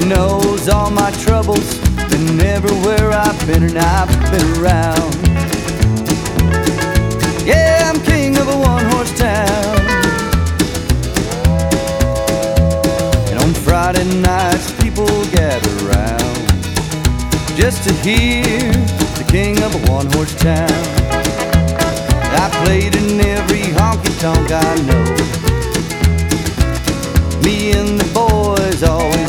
knows all my troubles, and everywhere I've been and I've been around. Yeah, I'm king of a one-horse town. And on Friday nights people gather round just to hear the king of a one-horse town. I played in every honky-tonk I know. Me and the boys